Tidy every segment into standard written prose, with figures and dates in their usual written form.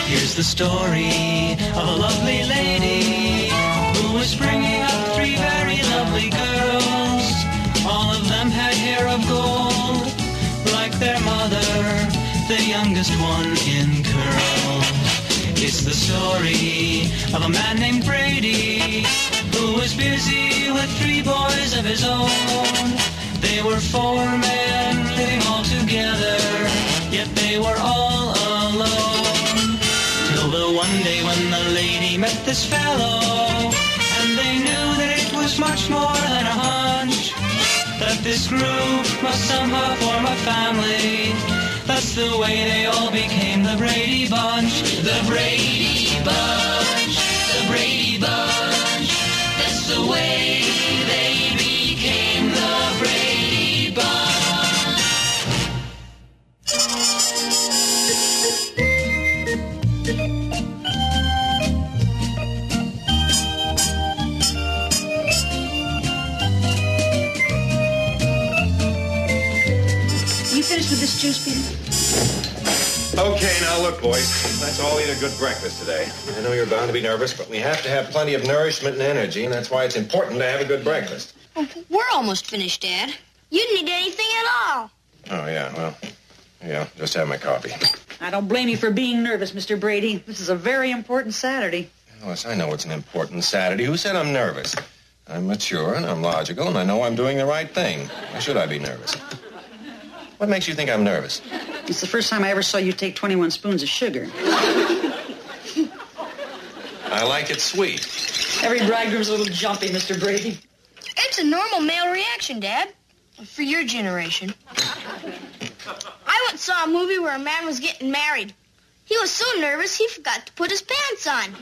Here's the story of a lovely lady who was bringing up 3 very lovely girls. All of them had hair of gold, like their mother, the youngest one in curls. It's the story of a man named Brady who was busy with 3 boys of his own. They were 4 men living all together, yet they were all alone. Till the one day when the lady met this fellow, and they knew that it was much more than a hunch, that this group must somehow form a family. That's the way they all became the Brady Bunch. The Brady Bunch, the Brady Bunch. That's the way they became the Brady Bunch. You finished with this juice, Peter? Okay, now look, boys. Let's all eat a good breakfast today. I know you're bound to be nervous, but we have to have plenty of nourishment and energy, and that's why it's important to have a good breakfast. We're almost finished, Dad. You didn't eat anything at all. Oh, yeah, well, yeah, just have my coffee. I don't blame you for being nervous, Mr. Brady. This is a very important Saturday. Alice, I know it's an important Saturday. Who said I'm nervous? I'm mature and I'm logical, and I know I'm doing the right thing. Why should I be nervous? What makes you think I'm nervous? It's the first time I ever saw you take 21 spoons of sugar. I like it sweet. Every bridegroom's a little jumpy, Mr. Brady. It's a normal male reaction, Dad. For your generation. I once saw a movie where a man was getting married. He was so nervous he forgot to put his pants on.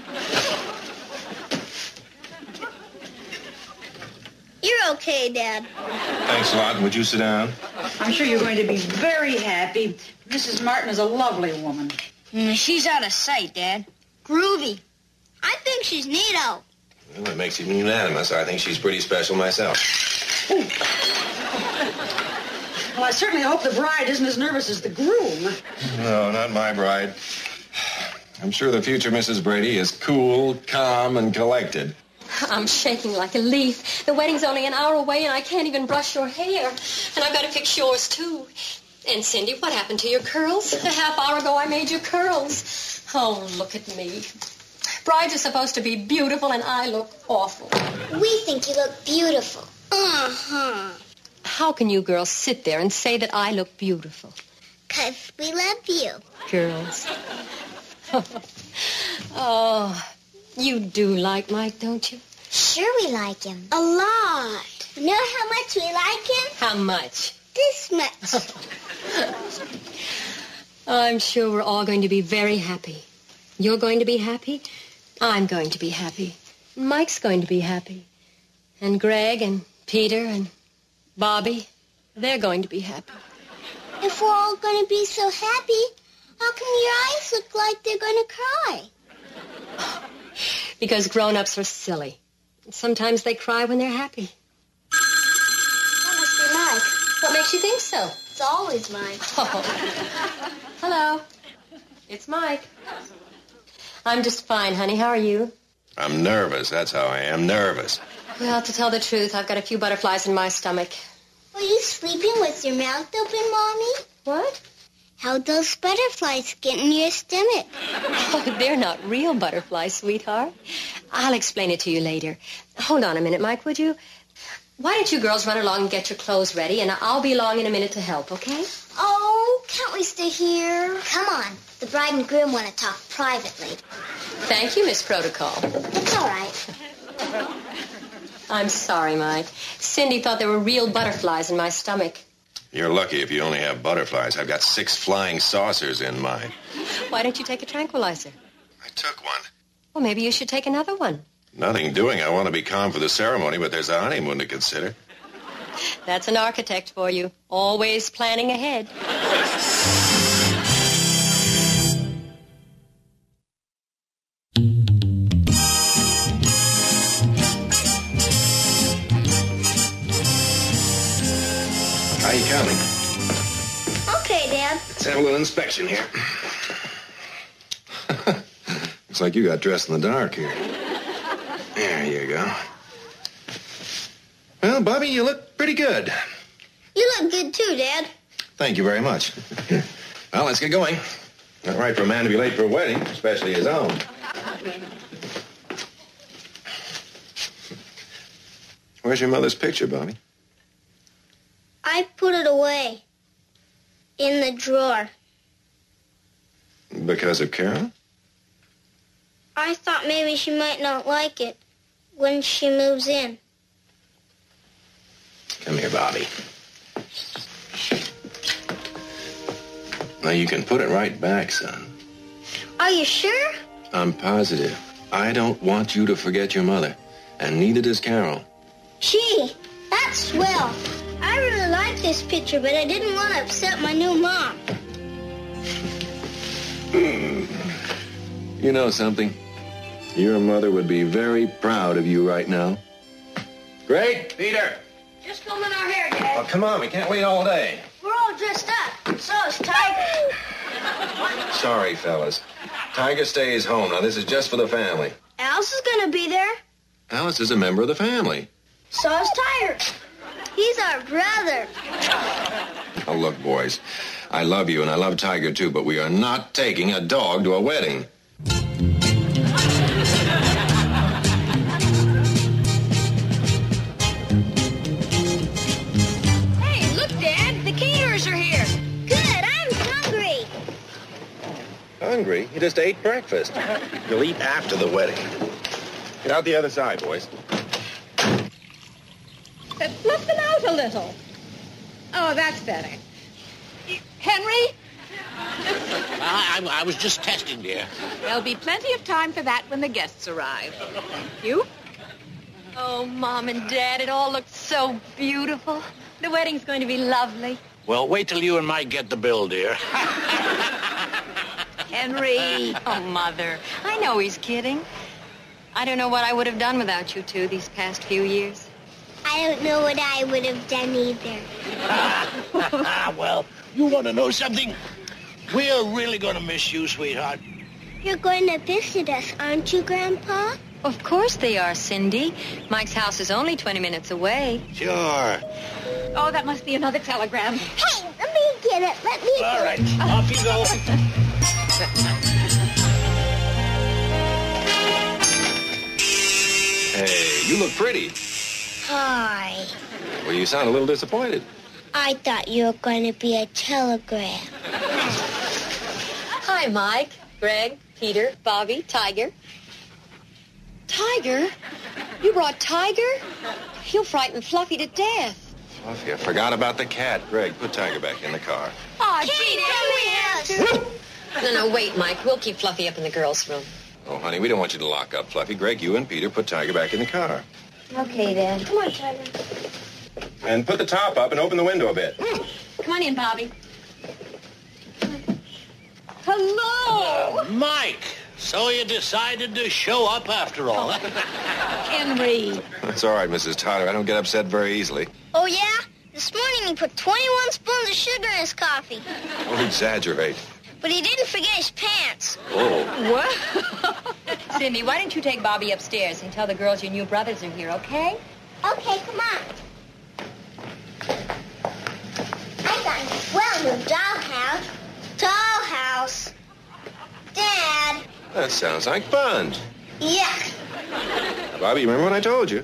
You're okay, Dad. Thanks a lot. Would you sit down? I'm sure you're going to be very happy. Mrs. Martin is a lovely woman. She's out of sight, Dad. Groovy. I think she's neato. Well, that makes it unanimous. I think she's pretty special myself. Ooh. Well, I certainly hope the bride isn't as nervous as the groom. No, not my bride. I'm sure the future Mrs. Brady is cool, calm, and collected. I'm shaking like a leaf. The wedding's only an hour away, and I can't even brush your hair. And I've got to fix yours, too. And, Cindy, what happened to your curls? A half hour ago, I made your curls. Oh, look at me. Brides are supposed to be beautiful, and I look awful. We think you look beautiful. Uh-huh. How can you girls sit there and say that I look beautiful? 'Cause we love you. Girls. Oh, you do like Mike, don't you? Sure we like him. A lot. You know how much we like him? How much? This much. I'm sure we're all going to be very happy. You're going to be happy. I'm going to be happy. Mike's going to be happy. And Greg and Peter and Bobby, they're going to be happy. If we're all going to be so happy, how come your eyes look like they're going to cry? Because grown-ups are silly. Sometimes they cry when they're happy. That must be Mike. What makes you think so? It's always Mike. Oh. Hello. It's Mike. I'm just fine, honey. How are you? I'm nervous. That's how I am. Nervous. Well, to tell the truth, I've got a few butterflies in my stomach. Were you sleeping with your mouth open, Mommy? What? How'd those butterflies get in your stomach? Oh, they're not real butterflies, sweetheart. I'll explain it to you later. Hold on a minute, Mike, would you? Why don't you girls run along and get your clothes ready, and I'll be along in a minute to help, okay? Oh, can't we stay here? Come on. The bride and groom want to talk privately. Thank you, Miss Protocol. It's all right. I'm sorry, Mike. Cindy thought there were real butterflies in my stomach. You're lucky if you only have butterflies. I've got 6 flying saucers in mine. Why don't you take a tranquilizer? I took one. Well, maybe you should take another one. Nothing doing. I want to be calm for the ceremony, but there's a honeymoon to consider. That's an architect for you. Always planning ahead. How you coming? Okay, Dad. Let's have a little inspection here. looks like you got dressed in the dark here. There you go. Well, Bobby, you look pretty good. You look good too, Dad. Thank you very much. Well, let's get going. Not right for a man to be late for a wedding, especially his own. Where's your mother's picture, Bobby? I put it away. In the drawer. Because of Carol? I thought maybe she might not like it when she moves in. Come here, Bobby. Now, you can put it right back, son. Are you sure? I'm positive. I don't want you to forget your mother, and neither does Carol. Gee, that's swell. I really like this picture, but I didn't want to upset my new mom. You know something? Your mother would be very proud of you right now. Greg, Peter. Just combing our hair, Dad. Oh, come on, we can't wait all day. We're all dressed up. So is Tiger. Sorry, fellas. Tiger stays home. Now, this is just for the family. Alice is going to be there. Alice is a member of the family. So is Tiger. He's our brother. Oh, look, boys. I love you, and I love Tiger, too, but we are not taking a dog to a wedding. Hey, look, Dad. The caterers are here. Good, I'm hungry. Hungry? You just ate breakfast. You'll eat after the wedding. Get out the other side, boys. Fluff them out a little. Oh, that's better. Henry? I was just testing, dear. There'll be plenty of time for that when the guests arrive. You? Oh, Mom and Dad, it all looks so beautiful. The wedding's going to be lovely. Well, wait till you and Mike get the bill, dear. Henry. Oh, Mother, I know he's kidding. I don't know what I would have done without you two these past few years. I don't know what I would have done either. Well, you want to know something? We're really going to miss you, sweetheart. You're going to visit us, aren't you, Grandpa? Of course they are, Cindy. Mike's house is only 20 minutes away. Sure. Oh, that must be another telegram. Hey, let me get it. Let me All get right, it. off you go. Hey, you look pretty. Hi. Well, you sound a little disappointed. I thought you were going to be a telegram. Hi, Mike, Greg, Peter, Bobby, Tiger. Tiger? You brought Tiger? He'll frighten Fluffy to death. Fluffy, I forgot about the cat. Greg, put Tiger back in the car. Oh, Gee, No, wait, Mike. We'll keep Fluffy up in the girls' room. Oh, honey, we don't want you to lock up Fluffy. Greg, you and Peter put Tiger back in the car. Okay, Dad. Come on, Tiger. And put the top up and open the window a bit. Come on in, Bobby. hello. Mike, so you decided to show up after all. Henry. That's all right, Mrs. Tyler. I don't get upset very easily. Oh, yeah? This morning he put 21 spoons of sugar in his coffee. Don't exaggerate. But he didn't forget his pants. Oh. What? Cindy, why don't you take Bobby upstairs and tell the girls your new brothers are here, okay? Okay, come on. I got a swell new dollhouse. Dollhouse. Dad. That sounds like fun. Yuck. Bobby, you remember what I told you?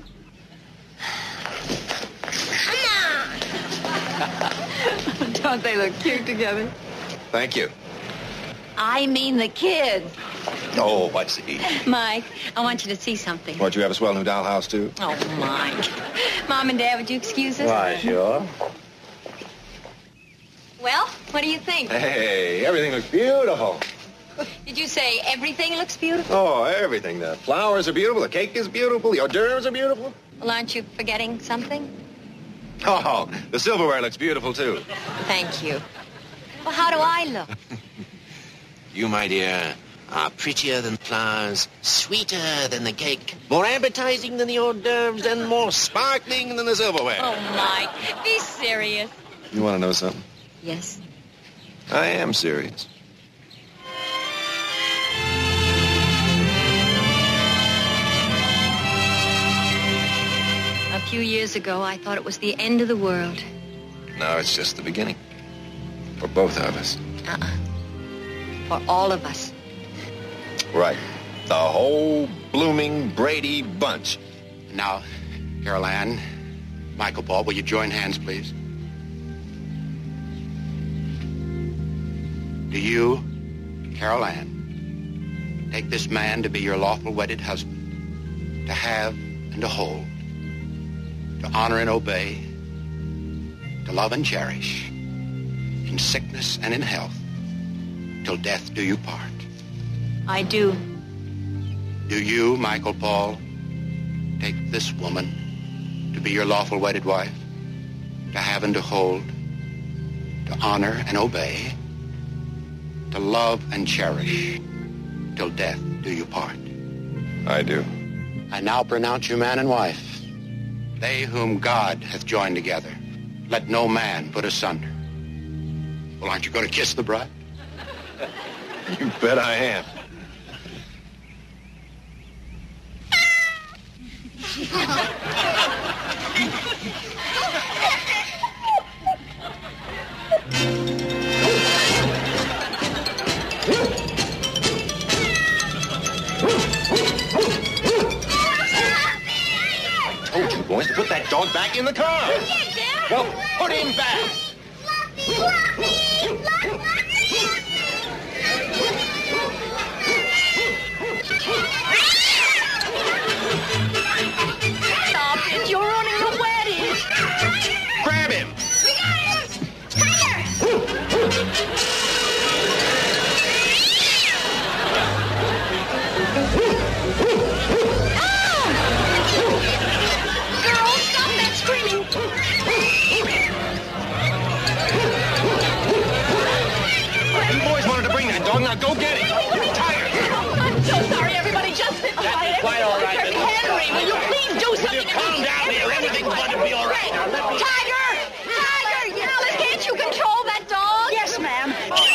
Come on. Don't they look cute together? Thank you. I mean the kids. Oh, I see. Mike, I want you to see something. What, you have a swell new dollhouse, too? Oh, Mike. Mom and Dad, would you excuse us? Why, sure. Well, what do you think? Hey, everything looks beautiful. Did you say everything looks beautiful? Oh, everything. The flowers are beautiful. The cake is beautiful. The hors d'oeuvres are beautiful. Well, aren't you forgetting something? Oh, the silverware looks beautiful, too. Thank you. Well, how do I look? You, my dear, are prettier than flowers, sweeter than the cake, more appetizing than the hors d'oeuvres, and more sparkling than the silverware. Oh, Mike, be serious. You want to know something? Yes. I am serious. years ago, I thought it was the end of the world. Now it's just the beginning. For both of us. For all of us. Right. The whole blooming Brady bunch. Now, Carol Ann, Michael Paul, will you join hands, please? Do you, Carol Ann, take this man to be your lawful wedded husband, to have and to hold, to honor and obey, to love and cherish, in sickness and in health, till death do you part? I do. Do you, Michael Paul, take this woman to be your lawful wedded wife, to have and to hold, to honor and obey, to love and cherish, till death do you part? I do. I now pronounce you man and wife. They whom God hath joined together, let no man put asunder. Well, aren't you going to kiss the bride? You bet I am. I told you boys to put that dog back in the car. Well, put him back. Stop it! You're ruining the wedding! Grab him. Girls, stop that screaming! You boys wanted to bring that dog. Now go get him. Tiger. I'm so sorry, everybody. Just sit quiet. Quite all right. Henry, will you please do something? Calm down here. Everything's going to be all right. Now, let me... Tiger! Tiger! Alice, can't you control that dog? Yes, ma'am.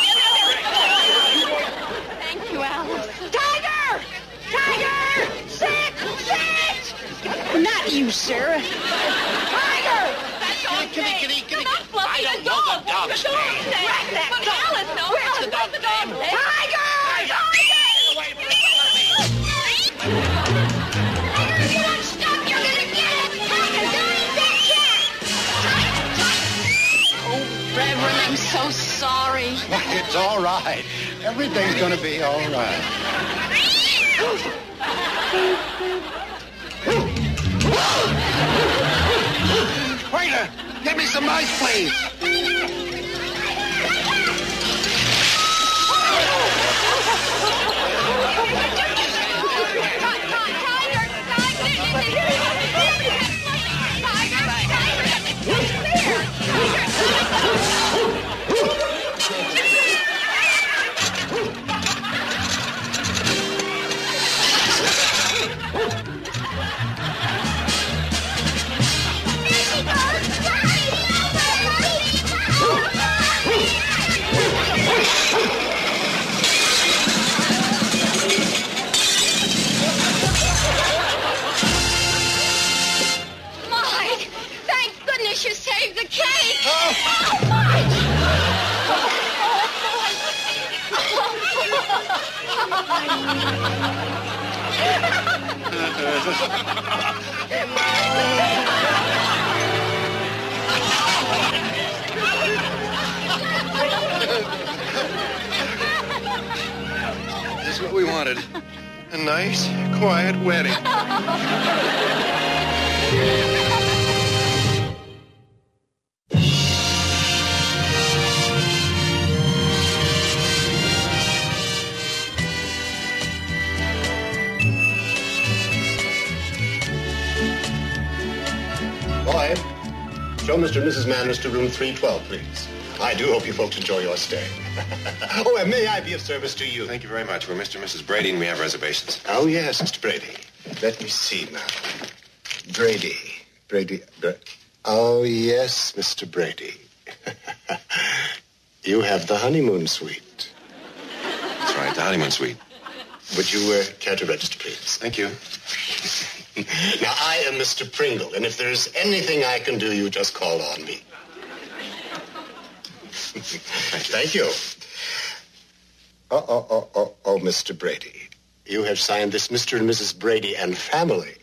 Thank you, Alice. Tiger! Tiger! Sit! Sit! Not you, Sarah. Tiger! That's okay. Kitty. Not Fluffy, I don't the know dog. the dog's The dog's name. name. That but dog. Alice knows. Where's the dog's name? Tiger! Tiger! Away from me. You won't stop. You're gonna get it. Tiger, don't eat that cat. Oh, Reverend, I'm so sorry. Why, it's all right. Everything's going to be all right. Waiter, get me some ice, please. Mike, thank goodness you saved the cake. Oh, Mike! This is what we wanted. A nice, quiet wedding. Boy, show Mr. and Mrs. Manners to room 312, please. I do hope you folks enjoy your stay. Oh, and may I be of service to you? Thank you very much. We're Mr. and Mrs. Brady, and we have reservations. Oh, yes, Mr. Brady. Let me see now. Brady. Oh, yes, Mr. Brady. You have the honeymoon suite. That's right, the honeymoon suite. Would you care to register, please? Thank you. Now, I am Mr. Pringle, and if there's anything I can do, you just call on me. Thank you. Oh, Mr. Brady. You have signed this Mr. and Mrs. Brady and family.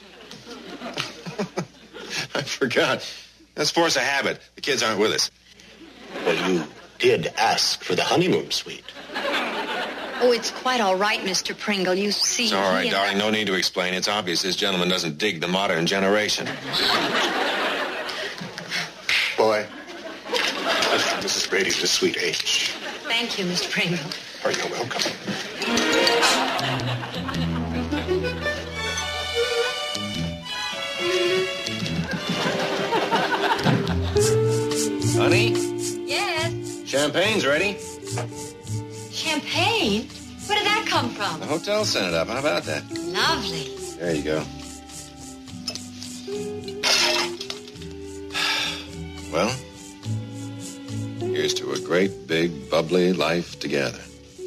I forgot. That's force of habit. The kids aren't with us. Well, you did ask for the honeymoon suite. Oh, it's quite all right, Mr. Pringle. You see... It's all right, he and darling. No need to explain. It's obvious this gentleman doesn't dig the modern generation. Boy, Mrs. Brady to Suite H. Thank you, Mr. Pringle. Oh, you're welcome. Honey, Yes. champagne's ready. Champagne? Where did that come from? The hotel sent it up. How about that? Lovely. There you go. Well, here's to a great, big, bubbly life together.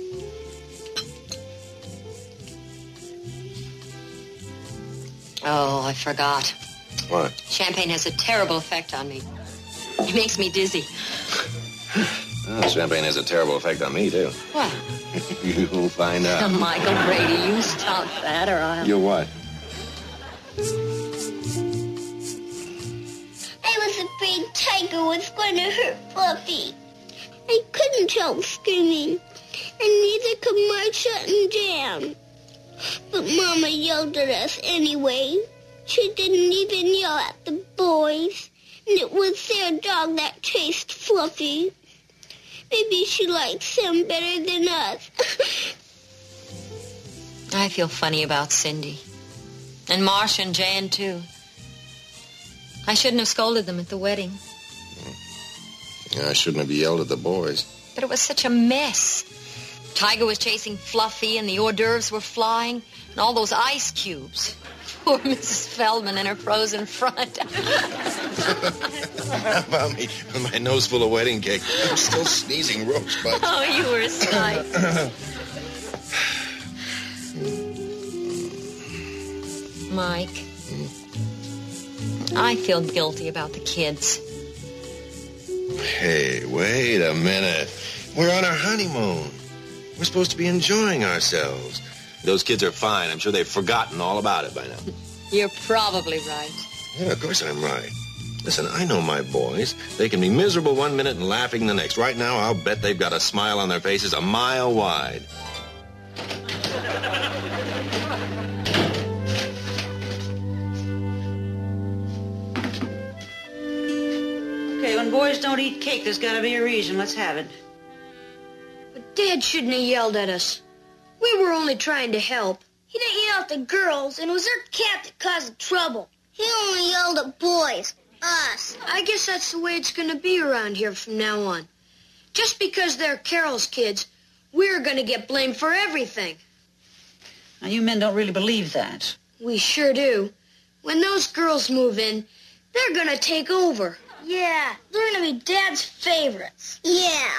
Oh, I forgot. What? Champagne has a terrible effect on me. It makes me dizzy. Oh, champagne has a terrible effect on me, too. What? You'll find Oh, out. Michael Brady, you stop that or I'll... You what? I was afraid Tiger was going to hurt Fluffy. I couldn't help screaming, and neither could Marsha and Jan. But Mama yelled at us anyway. She didn't even yell at the boys, and it was their dog that chased Fluffy. Maybe she likes him better than us. I feel funny about Cindy. And Marsh and Jan, too. I shouldn't have scolded them at the wedding. Yeah, I shouldn't have yelled at the boys. But it was such a mess. Tiger was chasing Fluffy, and the hors d'oeuvres were flying, and all those ice cubes. Poor Mrs. Feldman and her frozen front. How about me with my nose full of wedding cake? I'm still sneezing rosebuds. Oh, you were a sight. Mike, I feel guilty about the kids. Hey, wait a minute. We're on our honeymoon. We're supposed to be enjoying ourselves. Those kids are fine. I'm sure they've forgotten all about it by now. You're probably right. Yeah, of course I'm right. Listen, I know my boys. They can be miserable one minute and laughing the next. Right now, I'll bet they've got a smile on their faces a mile wide. Okay, when boys don't eat cake, there's got to be a reason. Let's have it. But Dad shouldn't have yelled at us. We were only trying to help. He didn't yell at the girls, and it was their cat that caused the trouble. He only yelled at boys, us. I guess that's the way it's going to be around here from now on. Just because they're Carol's kids, we're going to get blamed for everything. Now, you men don't really believe that. We sure do. When those girls move in, they're going to take over. Yeah, they're going to be Dad's favorites. Yeah.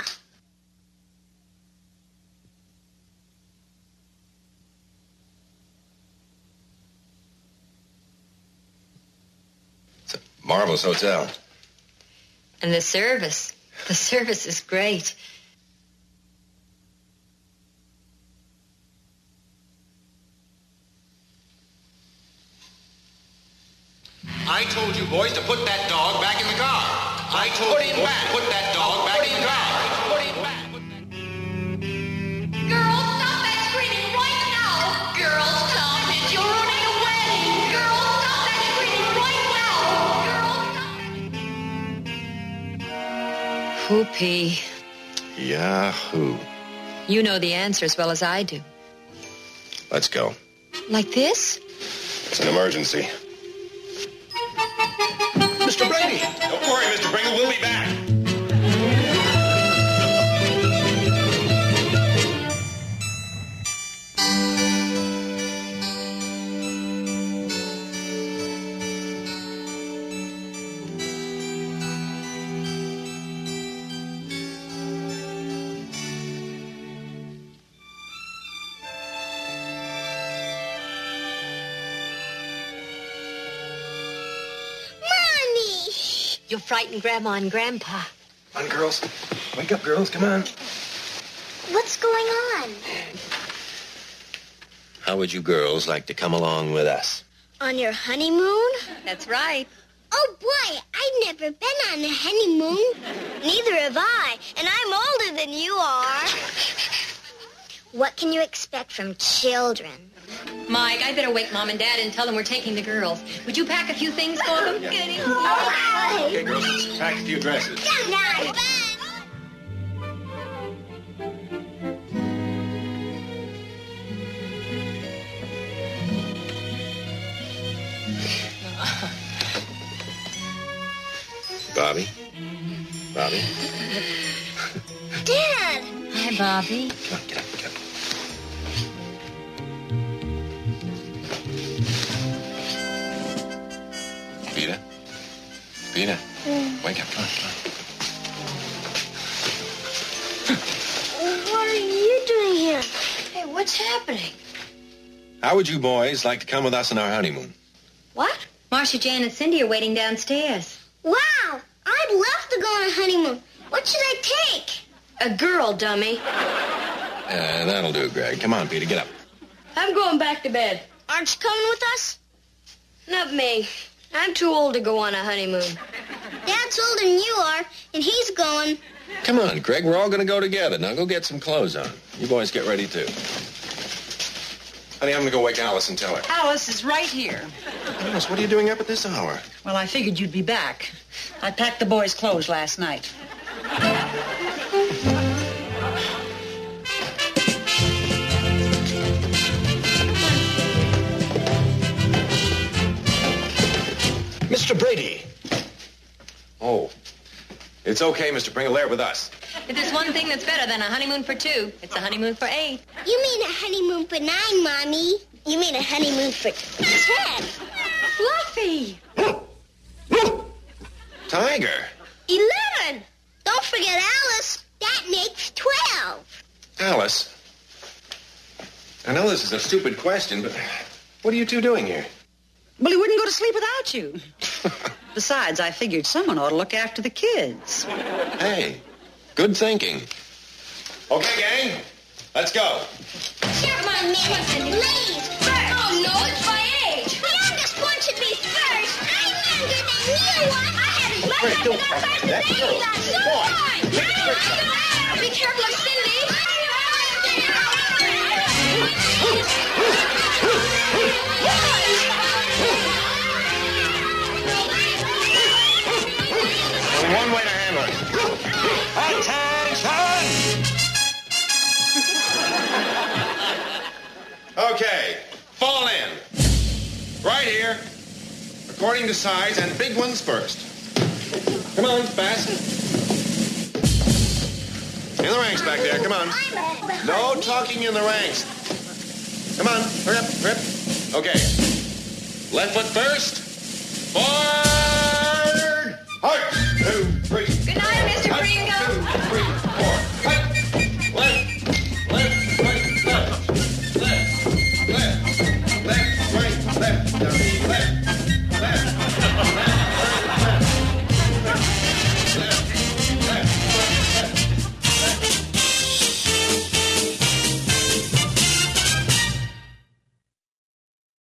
Marvelous hotel. And the service is great. I told you boys to put that dog back in the car. I told you boys to put that dog back in the car. Put him back. Girls, stop that screaming right now! Girls, stop it! You're ruining the wedding! Girls, stop that screaming right now! Girls, stop it! Whoopee. Yahoo. You know the answer as well as I do. Let's go. Like this? It's an emergency. Mr. Brady! Don't worry, Mr. Pringle. We'll be back. You'll frighten Grandma and Grandpa. Come on, girls. Wake up, girls. Come on. What's going on? How would you girls like to come along with us? On your honeymoon? That's right. Oh, boy, I've never been on a honeymoon. Neither have I, and I'm older than you are. What can you expect from children? Mike, I better wake Mom and Dad and tell them we're taking the girls. Would you pack a few things for them? Goody. Okay, girls, let's pack a few dresses. Now, Bobby? Bobby? Dad! Hi, Bobby. Come on, get up, get up. Peter? Peter? Wake up, come on, come on. What are you doing here? Hey, what's happening? How would you boys like to come with us on our honeymoon? What? Marcia, Jan, and Cindy are waiting downstairs. Wow! I'd love to go on a honeymoon. What should I take? A girl, dummy. That'll do, Greg. Come on, Peter, get up. I'm going back to bed. Aren't you coming with us? Not me. I'm too old to go on a honeymoon. Dad's older than you are, and he's going. Come on, Greg, we're all going to go together. Now go get some clothes on. You boys get ready, too. Honey, I'm going to go wake Alice and tell her. Alice is right here. Alice, what are you doing up at this hour? Well, I figured you'd be back. I packed the boys' clothes last night. Mr. Brady. Oh, it's okay, Mr. Pringle. They're with us. If there's one thing that's better than a honeymoon for two, it's a honeymoon for 8. You mean a honeymoon for 9, Mommy? You mean a honeymoon for 10? Fluffy! Tiger. 11. Don't forget Alice. That makes 12. Alice. I know this is a stupid question, but what are you two doing here? Well, he wouldn't go to sleep without you. Besides, I figured someone ought to look after the kids. Hey, good thinking. Okay, gang, let's go. Come on, man. Ladies first. Oh, no, it's my age. The youngest one should be first. I'm younger than you are. I had as much Wait, don't enough talk as to that they girl. got. So Boy, on. take the picture. Be careful of Cindy. Only one way to handle it. Attention! Okay, fall in. Right here. According to size, and big ones first. Come on, fast. In the ranks back there, come on. No talking in the ranks. Come on, hurry up, hurry up. Okay. Left foot first. Forward! Heart! 2, 3. Good night, Mr. Pringle. 1, 2, 3.